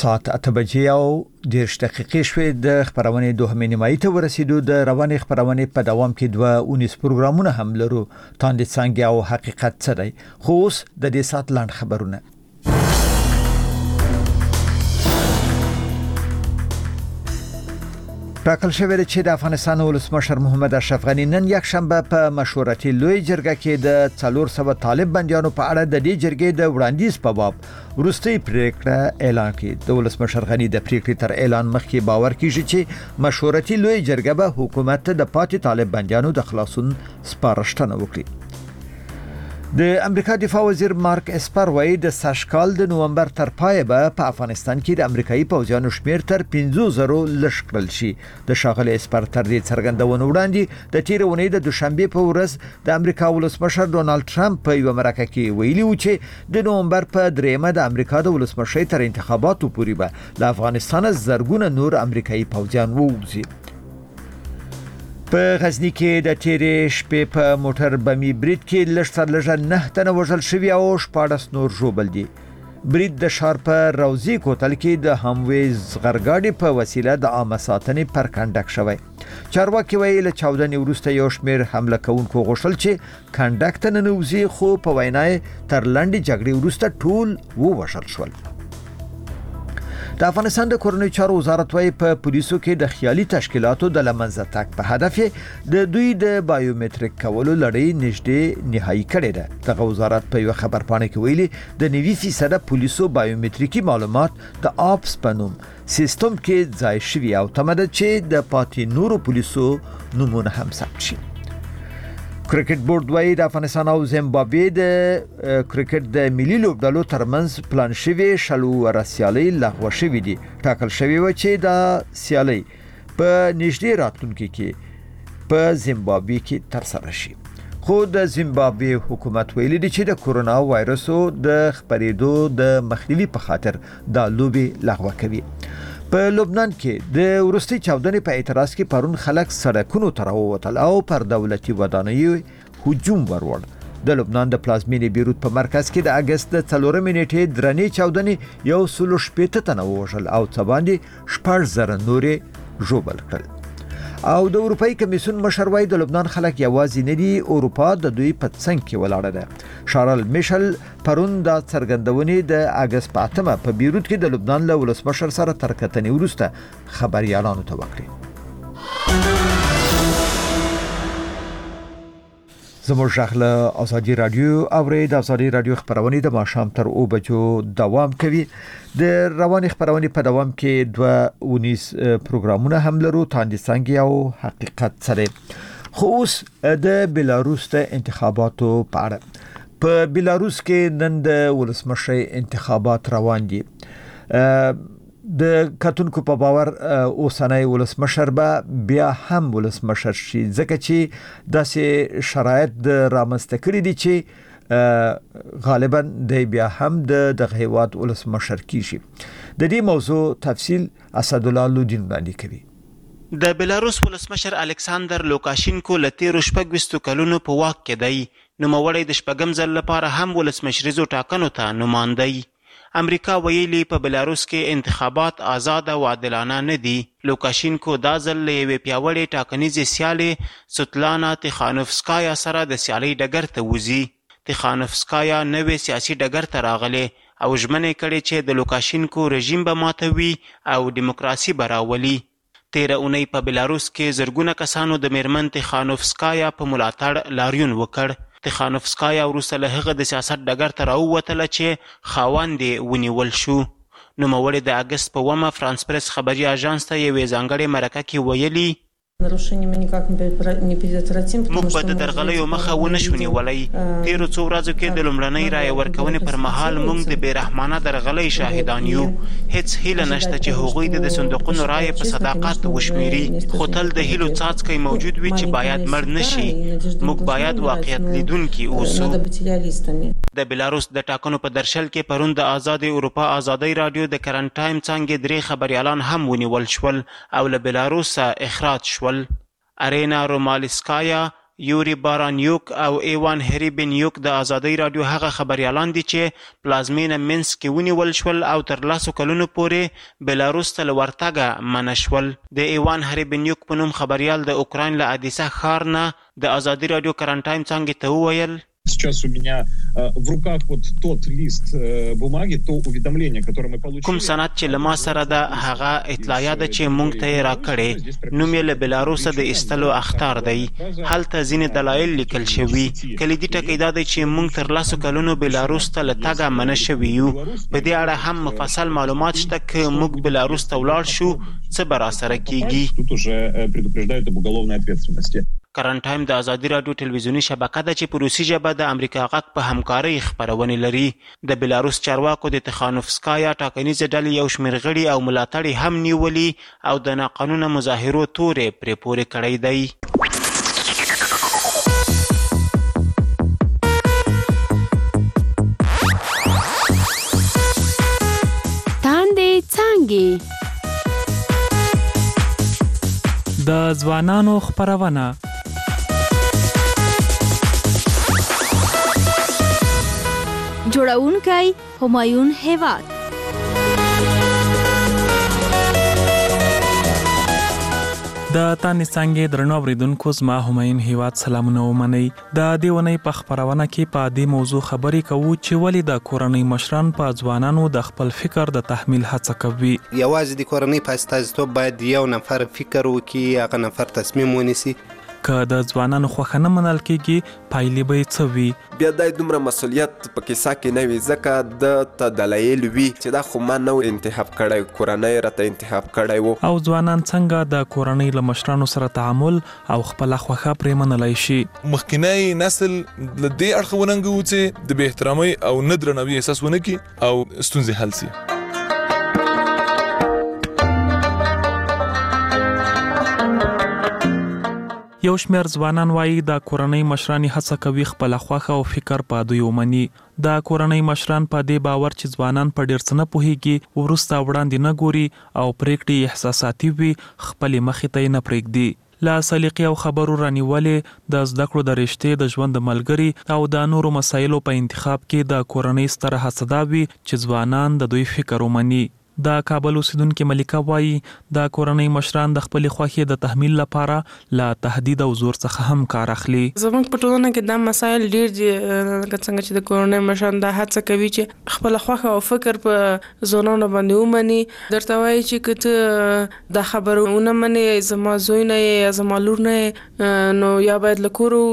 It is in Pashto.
ساعت 8:10 شوې د خبرونې دوهمې نیمایي ته ورسېدو. د روانې خبرونې په دوام کې 2 پروګرامونه هم لرو. تاندې څنګه او حقیقت څه دی؟ خو اوس د دې سات لاند خبرونه. ټاکل شوی دی چې د افغانستان ولسمشر محمد اشرف غنی نن یک شنبه په مشورتي لوی جرګه کې د 400 طالب بندیانو په اړه د دې جرګې د وړاندیز په باب وروستۍ پریکړه اعلان کړي. د ولسمشر غنی د پریکړې تر اعلان مخکې باور کیږي چې مشورتي لوی جرګه به حکومت ته د پاتې طالب بندیانو د خلاصون سپارښتنه وکړي. د امریکا دفاع وزیر مارک اسپر وایي د ساشکال د نومبر تر پای به په افغانستان کې د امریکایي پوځیانو شمیر تر 50,000 لږ کړل شي. د ښاغلي اسپر تر دې څرګندونه وړاندې د تیر اونۍ د دوشنبه په ورځ د امریکا ولسمشر ډونالد ټرمپ په یو مرکه کې ویلي و چې د نومبر په 3 د امریکا د ولسمشر تر انتخاباتو پورې به له افغانستان زرګونه نور امریکایي پوځیان ووځي. په غزنی کې د تیرې شپې په موټر بمي برید کې لږ 9 تنه وژل شوي او 14 نور ژوبل دي. برید د ښار په روزي کوتل کې د همویز غرګاډي په وسیله د عامه ساتنې پر کنډک شوی. چارواکي وایي له 14 وروسته یو شمېر حمله کوونکو غوښتل چې کنډک ته ننوځي، خو په وینا تر لنډې جګړې وروسته ټول ووژل شول. د افغانستان د کورنۍ چارو وزارت وايي په پولیسو کې د خیالي تشکیلاتو د لمنځه تګ په هدف د دوی د بایومټریک کولو لړۍ نږدې نهایی کړې ده. دغه وزارت په یو خبرپاڼه کې ویلي د 90% پولیسو بایومټریکي معلومات د آپس په نوم سیستم کې ځای شوي او تمه ده چې د پاتې نورو پولیسو نومونه هم ثبت شي. کرکټ بورډ وايي د افغانستان او زیمبابوې د کرکټ د ملي لوبډلو ترمنځ پلان شوی شلو سیالۍ لغوه شوې دي. ټاکل شوی و چې دا سیالۍ په نږدې راتلونکي کې په زیمبابوې کې ترسره شي. خو د زیمبابوې حکومت ویلي دی چې د کورونا وایرسو د خپرېدو د مخنیوي په خاطر دا لوبې لغوه کوي. په لبنان کې د وروستي چاودنې په اعتراض کې پرون خلک سړکونو ته راووتل او پر دولتي ودانیو هجوم ورور. د لبنان د پلازمینې بیروت په مرکز کې د اگست د 4 نیټې درنې چاودنې 160 تنه وژل او څه باندې 1000 نورې ژوبل کړل. او د اروپאי کمیسیون مشر وایي د لبنان خلک یوازې نه دي، اروپا د دوی په څنګ کې ولاړه ده. شارل میشل پرون د څرګندونې د اگست په 8 په بیروت کې د لبنان له ولسمشر سره تر کتنې وروسته خبريالانو ته وکړي. زموږ ژغله ازادي رادیو اوري د ازادي رادیو خبرونه د ماښام تر 2 بجو دوام کوي. د رواني خبرونه په دوام کې 2 پروګرامونه هم لرو، تاندې څنګه او حقیقت سره. خو اوس د بلاروس د انتخاباتو په اړه. په بلاروس کې نن د ولسمشر انتخابات روان دي. د کتونکو په باور اوسنۍ ولسمشر به بیا هم ولسمشر شي، ځکه چې داسې شرایط د رامنځته کړي دي چې غالبا د بیا هم د هیواد ولسمشر کیږي. د دې موضوع تفصیل اسدالله لودین وړاندې کوي. د بلاروس ولسمشر الکساندر لوکاشینکو له 13 کلونو په واک کې دی. نوموړی د شپږم ځل لپاره هم ولسمشریزو ټاکنو ته نوماندی. امریکا ویلي په بلاروس کې انتخابات آزاد او عادلانه نه دي. لوکاشینکو دا ځل له یوې پیاوړې ټاکنیزې سیالې سوتلانا تیخانوفسکایا سره د سیالۍ ډګر ته وځي. تیخانوفسکایا نوې سیاسي ډګر ته راغلې او ژمنې کړې چې د لوکاشینکو رژیم به ماتوي او دیموکراسي به راولي. تیره اونۍ په بلاروس کې زرګونه کسانو د میرمن تیخانوفسکایا په ملاتړ لاریون وکړ. تیخانوفسکایا وروسته له هغه د سیاست ډګر ته راووتله چې خاوند یې ونیول شو. نوموړې د اګست په 1 فرانس پرس خبري اژانس ته یوې ځانګړې مرکه کې ویلي موږ به د درغلیو مخه ونه شو نیولی. تیرو څو ورځو کې د لومړنۍ رایې ورکونې پر مهال موږ د بېرحمانه درغلۍ شاهدان یو. هیڅ هیله نشته چې هغوی د صندوقونو رایې په صداقت وشمېري، خو تل د هیلو څاڅکی موجود وي چې باید مړ نشي. موږ باید واقعیت لیدونکي اوسو. د بلاروس د ټاکنو په درشل کې پرون د آزاد اروپا آزادۍ رادیو د کرنټ ټایم څانګې 3 خبريالان هم ونیول شول او له بلاروس اخراج شول. ارینا رومالسکایا، یوري بارانیوک او ایوان هری بنیوک د ازادۍ راډیو هغه خبريالان دي چې پلازمینه منسک کې ونیول شول او تر 10 کلونو پورې بلاروس ته ورتګه منع شول. د ایوان هری بنیوک په نوم خبريال د اوکراین له ادیسا ښار نه د ازادۍ راډیو کرنټ ټایم څنګه ته وویل Сейчас у меня в رуках вот тот лист бумаги, то уведомление, которое мы получили. کوم سند چې لما سره ده هغه اطلاعیه ده چې مونږ ته یې راکړې. نوم یې له بلاروس د ایستلو اخطار دی. هلته ځینې دلایل لیکل شوي. کلیدي ټکی دا دی چې مونږ تر 10 کلونو بلاروس ته له تګه منع شوي یو. په دې اړه هم مفصل معلومات شته که موږ بلاروس ته ولاړ شو څه به راسره کیږي. Тут уже предупреждают об уголовной ответственности. کرنټ ټایم د ازادي راډیو ټلویزیونی شبکه ده چې په روسي ژبه د امریکا غږ په همکارۍ خپرونې لري. د بلاروس چارواکو د تخانوفسکایا ټاکنیزې ډلې یو شمېر غړي او ملاتړي هم نیولي او د ناقانونه مظاهرو تورې پرې پورې کړی دی. تاندې څانګې د ځوانانو خپرونه جوړونکی همایون هیواد. د تانې څانګې درنو اوریدونکو زما همایون هیواد سلامونه ومنئ. د دې اونۍ په خپرونه کې په دې موضوع خبرې کوو چې ولې د کورنۍ مشران په ځوانانو د خپل فکر د تحمیل هڅه کوي. یوازې د کورنۍ په استازیتوب باید یو نفر فکر وکړي، هغه نفر تصمیم ونیسي. که د ځوانانو خوښه نه منل کېږي پایلې به یې څه وي؟ بیا دا دومره مسؤلیت په کیسه کې نه وي ځکه د ته دلایل وي چې دا خو ما نه انتخاب کړی، کورنۍ راته انتخاب کړی و. او ځوانان څنګه د کورنۍ له مشرانو سره تعامل او خپله خوښه پرې منلی شي؟ مخکینی نسل له دې اړخه وننګو چې د بې احترامۍ او نه درناوي احساس ونه کړي او ستونزې حل سي. یو شمېر ځوانان وایي د کورنۍ مشران هڅه کوي خپله خوښه او فکر په دوی ومني. د کورنۍ مشران په دې باور چې ځوانان په ډېر څه نه پوهېږي وروسته وړاندې نه ګوري او پرېکړې احساساتي وي خپلې مخې ته یې نه پرېږدي. له سلیقې او خبرو رانیولې د زده کړو د رشتې د ژوند د ملګري او د نورو مسایلو په انتخاب کې د کورنۍ ستره هڅه دا وي چې ځوانان د دوی فکر ومني. د کابل اوسیدونکې ملیکه وایي د کورنۍ مشران د خپلې خوښې د تحمیل لپاره له تهدید او زور څخه هم کار اخلي. زموږ په ټولنه کې دا مسایل ډېر دي، لکه څنګه چې د کورنۍ مشران دا هڅه کوي چې خپله خوښه او فکر په ځوانانو باندې ومني. درته وایي چې که ته دا خبره ونه منې، زما زوی نه یې یا زما لور نه یې، نو یا باید له کوره